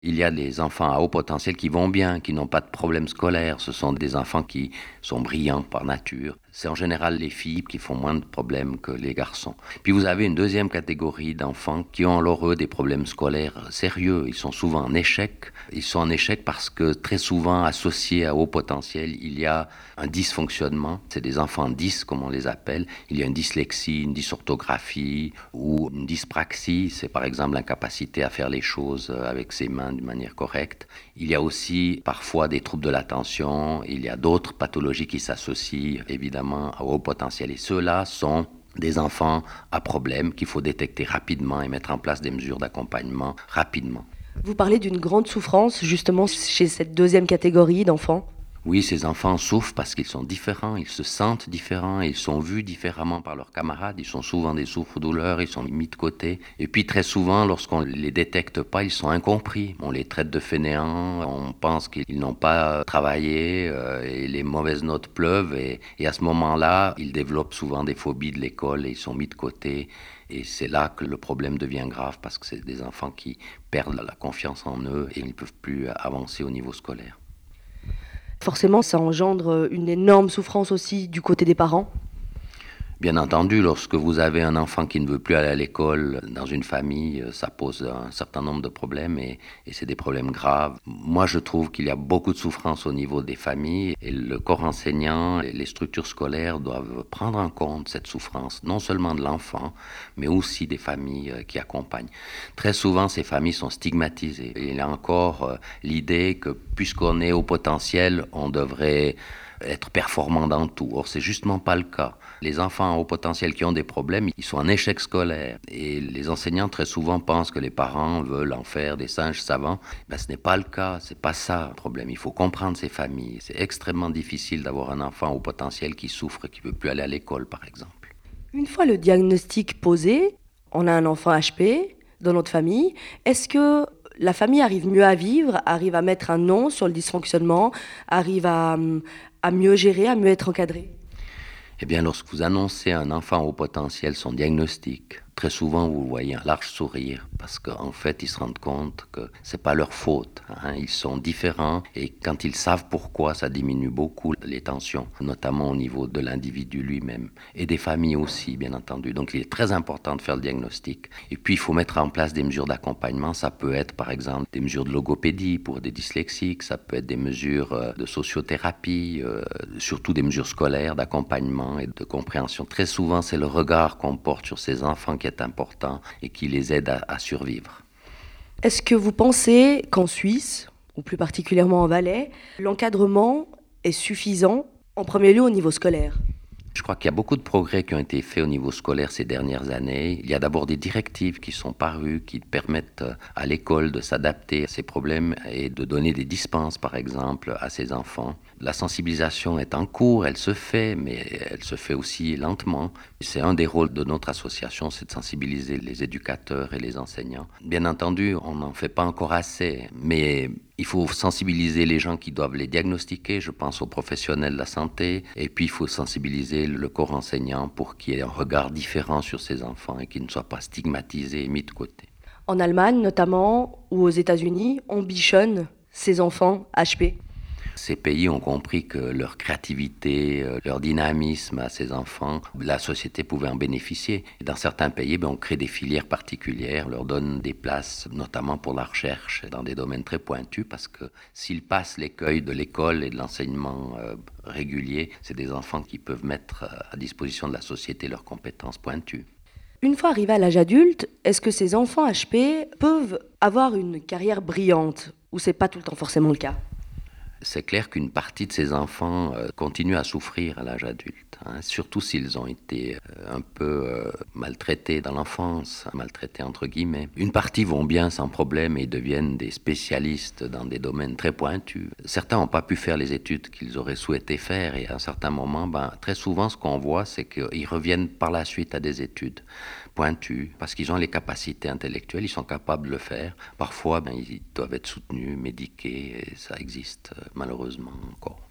Il y a des enfants à haut potentiel qui vont bien, qui n'ont pas de problème scolaire. Ce sont des enfants qui sont brillants par nature. C'est en général les filles qui font moins de problèmes que les garçons. Puis vous avez une deuxième catégorie d'enfants qui ont alors eux des problèmes scolaires sérieux. Ils sont souvent en échec. Ils sont en échec parce que très souvent associés à haut potentiel, il y a un dysfonctionnement. C'est des enfants 10 comme on les appelle. Il y a une dyslexie, une dysorthographie ou une dyspraxie. C'est par exemple l'incapacité à faire les choses avec ses mains d'une manière correcte. Il y a aussi parfois des troubles de l'attention. Il y a d'autres pathologies qui s'associent évidemment à haut potentiel. Et ceux-là sont des enfants à problème qu'il faut détecter rapidement et mettre en place des mesures d'accompagnement rapidement. Vous parlez d'une grande souffrance justement chez cette deuxième catégorie d'enfants. Oui, ces enfants souffrent parce qu'ils sont différents, ils se sentent différents, ils sont vus différemment par leurs camarades, ils sont souvent des souffres-douleurs, ils sont mis de côté. Et puis très souvent, lorsqu'on les détecte pas, ils sont incompris. On les traite de fainéants, on pense qu'ils n'ont pas travaillé et les mauvaises notes pleuvent. Et à ce moment-là, ils développent souvent des phobies de l'école et ils sont mis de côté. Et c'est là que le problème devient grave parce que c'est des enfants qui perdent la confiance en eux et ils ne peuvent plus avancer au niveau scolaire. Forcément, ça engendre une énorme souffrance aussi du côté des parents. Bien entendu, lorsque vous avez un enfant qui ne veut plus aller à l'école dans une famille, ça pose un certain nombre de problèmes et c'est des problèmes graves. Moi, je trouve qu'il y a beaucoup de souffrance au niveau des familles et le corps enseignant et les structures scolaires doivent prendre en compte cette souffrance, non seulement de l'enfant, mais aussi des familles qui accompagnent. Très souvent, ces familles sont stigmatisées. Et il y a encore l'idée que puisqu'on est au potentiel, on devrait être performant dans tout. Or, c'est justement pas le cas. Les enfants à haut potentiel qui ont des problèmes, ils sont en échec scolaire. Et les enseignants, très souvent, pensent que les parents veulent en faire des singes savants. Ben, ce n'est pas le cas. C'est pas ça le problème. Il faut comprendre ces familles. C'est extrêmement difficile d'avoir un enfant au potentiel qui souffre, qui veut plus aller à l'école, par exemple. Une fois le diagnostic posé, on a un enfant HP dans notre famille. Est-ce que la famille arrive mieux à vivre, arrive à mettre un nom sur le dysfonctionnement, arrive à mieux gérer, à mieux être encadré? Eh bien, lorsque vous annoncez à un enfant au potentiel son diagnostic, très souvent vous voyez un large sourire parce qu'en fait ils se rendent compte que c'est pas leur faute, hein. Ils sont différents et quand ils savent pourquoi, ça diminue beaucoup les tensions, notamment au niveau de l'individu lui-même et des familles aussi, bien entendu. Donc il est très important de faire le diagnostic. Et puis il faut mettre en place des mesures d'accompagnement. Ça peut être par exemple des mesures de logopédie pour des dyslexiques, ça peut être des mesures de sociothérapie, surtout des mesures scolaires d'accompagnement et de compréhension. Très souvent, c'est le regard qu'on porte sur ces enfants qui est important et qui les aide à survivre. Est-ce que vous pensez qu'en Suisse, ou plus particulièrement en Valais, l'encadrement est suffisant, en premier lieu au niveau scolaire? Je crois qu'il y a beaucoup de progrès qui ont été faits au niveau scolaire ces dernières années. Il y a d'abord des directives qui sont parues, qui permettent à l'école de s'adapter à ces problèmes et de donner des dispenses, par exemple, à ces enfants. La sensibilisation est en cours, elle se fait, mais elle se fait aussi lentement. C'est un des rôles de notre association, c'est de sensibiliser les éducateurs et les enseignants. Bien entendu, on n'en fait pas encore assez, mais il faut sensibiliser les gens qui doivent les diagnostiquer, je pense aux professionnels de la santé, et puis il faut sensibiliser le corps enseignant pour qu'il y ait un regard différent sur ces enfants et qu'ils ne soient pas stigmatisés et mis de côté. En Allemagne notamment, ou aux États-Unis, on bichonne ces enfants HP. Ces pays ont compris que leur créativité, leur dynamisme à ces enfants, la société pouvait en bénéficier. Et dans certains pays, on crée des filières particulières, leur donne des places, notamment pour la recherche, dans des domaines très pointus, parce que s'ils passent l'écueil de l'école et de l'enseignement régulier, c'est des enfants qui peuvent mettre à disposition de la société leurs compétences pointues. Une fois arrivés à l'âge adulte, est-ce que ces enfants HP peuvent avoir une carrière brillante, ou c'est pas tout le temps forcément le cas? C'est clair qu'une partie de ces enfants continue à souffrir à l'âge adulte, hein, surtout s'ils ont été un peu maltraités dans l'enfance, maltraités entre guillemets. Une partie vont bien sans problème et deviennent des spécialistes dans des domaines très pointus. Certains n'ont pas pu faire les études qu'ils auraient souhaité faire et à un certain moment, très souvent ce qu'on voit, c'est qu'ils reviennent par la suite à des études pointues parce qu'ils ont les capacités intellectuelles, ils sont capables de le faire. Parfois, ils doivent être soutenus, médiqués, et ça existe malheureusement encore.